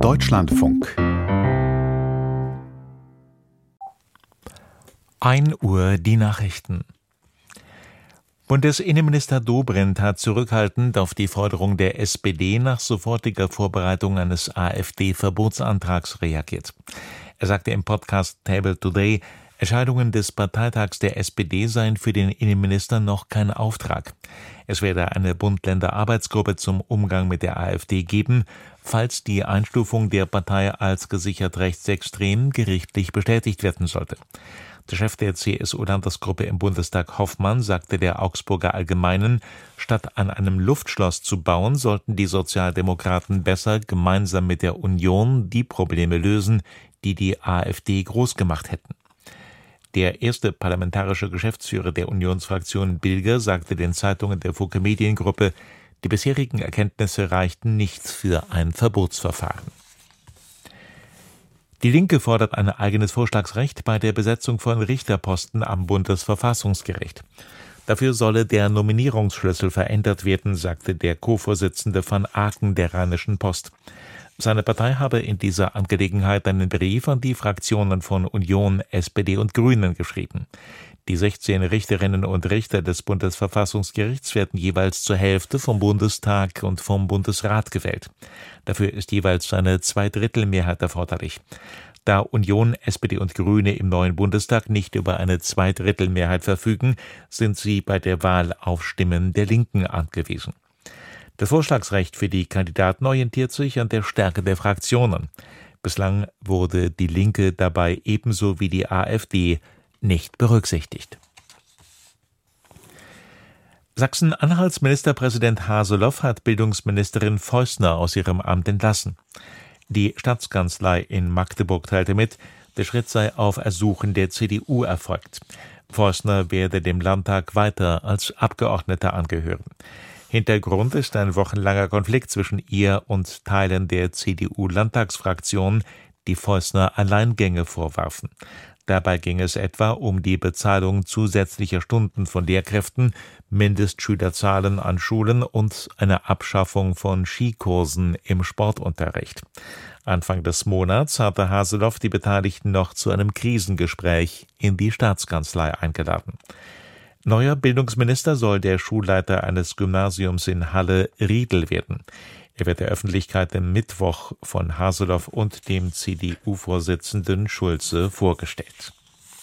Deutschlandfunk 1 Uhr die Nachrichten. Bundesinnenminister Dobrindt hat zurückhaltend auf die Forderung der SPD nach sofortiger Vorbereitung eines AfD-Verbotsantrags reagiert. Er sagte im Podcast Table Today, Entscheidungen des Parteitags der SPD seien für den Innenminister noch kein Auftrag. Es werde eine Bund-Länder-Arbeitsgruppe zum Umgang mit der AfD geben, falls die Einstufung der Partei als gesichert rechtsextrem gerichtlich bestätigt werden sollte. Der Chef der CSU-Landesgruppe im Bundestag Hoffmann sagte der Augsburger Allgemeinen, statt an einem Luftschloss zu bauen, sollten die Sozialdemokraten besser gemeinsam mit der Union die Probleme lösen, die die AfD groß gemacht hätten. Der erste parlamentarische Geschäftsführer der Unionsfraktion Bilger sagte den Zeitungen der Funke Mediengruppe, die bisherigen Erkenntnisse reichten nicht für ein Verbotsverfahren. Die Linke fordert ein eigenes Vorschlagsrecht bei der Besetzung von Richterposten am Bundesverfassungsgericht. Dafür solle der Nominierungsschlüssel verändert werden, sagte der Co-Vorsitzende van Aken der Rheinischen Post. Seine Partei habe in dieser Angelegenheit einen Brief an die Fraktionen von Union, SPD und Grünen geschrieben. Die 16 Richterinnen und Richter des Bundesverfassungsgerichts werden jeweils zur Hälfte vom Bundestag und vom Bundesrat gewählt. Dafür ist jeweils eine Zweidrittelmehrheit erforderlich. Da Union, SPD und Grüne im neuen Bundestag nicht über eine Zweidrittelmehrheit verfügen, sind sie bei der Wahl auf Stimmen der Linken angewiesen. Das Vorschlagsrecht für die Kandidaten orientiert sich an der Stärke der Fraktionen. Bislang wurde die Linke dabei ebenso wie die AfD nicht berücksichtigt. Sachsen-Anhalts Ministerpräsident Haseloff hat Bildungsministerin Feusner aus ihrem Amt entlassen. Die Staatskanzlei in Magdeburg teilte mit, der Schritt sei auf Ersuchen der CDU erfolgt. Feusner werde dem Landtag weiter als Abgeordnete angehören. Hintergrund ist ein wochenlanger Konflikt zwischen ihr und Teilen der CDU-Landtagsfraktion, die Feusner Alleingänge vorwarfen. Dabei ging es etwa um die Bezahlung zusätzlicher Stunden von Lehrkräften, Mindestschülerzahlen an Schulen und eine Abschaffung von Skikursen im Sportunterricht. Anfang des Monats hatte Haseloff die Beteiligten noch zu einem Krisengespräch in die Staatskanzlei eingeladen. Neuer Bildungsminister soll der Schulleiter eines Gymnasiums in Halle, Riedel, werden. Er wird der Öffentlichkeit am Mittwoch von Haseloff und dem CDU-Vorsitzenden Schulze vorgestellt.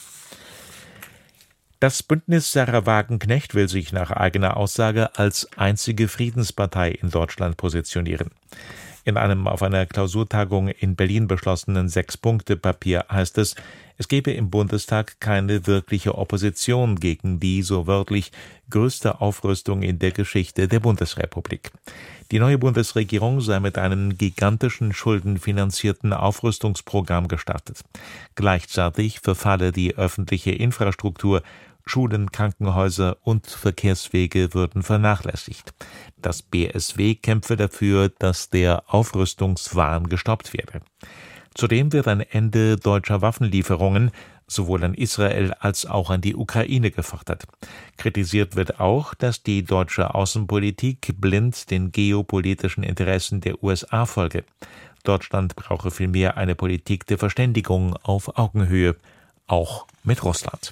Das Bündnis Sarah Wagenknecht will sich nach eigener Aussage als einzige Friedenspartei in Deutschland positionieren. In einem auf einer Klausurtagung in Berlin beschlossenen 6-Punkte-Papier heißt es, es gebe im Bundestag keine wirkliche Opposition gegen die, so wörtlich, größte Aufrüstung in der Geschichte der Bundesrepublik. Die neue Bundesregierung sei mit einem gigantischen schuldenfinanzierten Aufrüstungsprogramm gestartet. Gleichzeitig verfalle die öffentliche Infrastruktur, Schulen, Krankenhäuser und Verkehrswege würden vernachlässigt. Das BSW kämpfe dafür, dass der Aufrüstungswahn gestoppt werde. Zudem wird ein Ende deutscher Waffenlieferungen sowohl an Israel als auch an die Ukraine gefordert. Kritisiert wird auch, dass die deutsche Außenpolitik blind den geopolitischen Interessen der USA folge. Deutschland brauche vielmehr eine Politik der Verständigung auf Augenhöhe, auch mit Russland.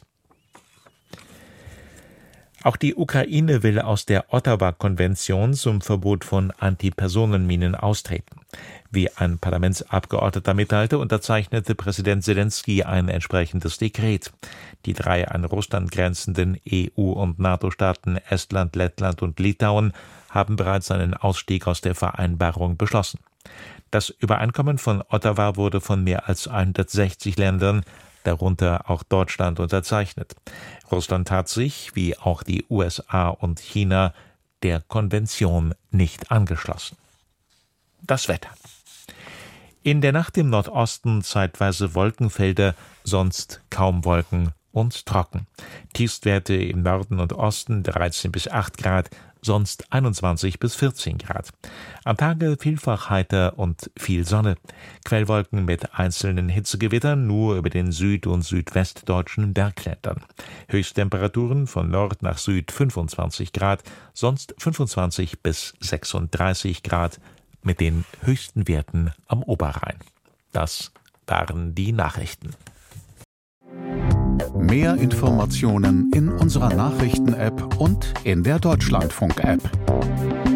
Auch die Ukraine will aus der Ottawa-Konvention zum Verbot von Antipersonenminen austreten. Wie ein Parlamentsabgeordneter mitteilte, unterzeichnete Präsident Selenskyj ein entsprechendes Dekret. Die 3 an Russland grenzenden EU- und NATO-Staaten Estland, Lettland und Litauen haben bereits einen Ausstieg aus der Vereinbarung beschlossen. Das Übereinkommen von Ottawa wurde von mehr als 160 Ländern, darunter auch Deutschland, unterzeichnet. Russland hat sich, wie auch die USA und China, der Konvention nicht angeschlossen. Das Wetter. In der Nacht im Nordosten zeitweise Wolkenfelder, sonst kaum Wolken und trocken. Tiefstwerte im Norden und Osten 13 bis 8 Grad, sonst 21 bis 14 Grad. Am Tage vielfach heiter und viel Sonne. Quellwolken mit einzelnen Hitzegewittern nur über den süd- und südwestdeutschen Bergländern. Höchsttemperaturen von Nord nach Süd 25 Grad, sonst 25 bis 36 Grad. mit den höchsten Werten am Oberrhein. Das waren die Nachrichten. Mehr Informationen in unserer Nachrichten-App und in der Deutschlandfunk-App.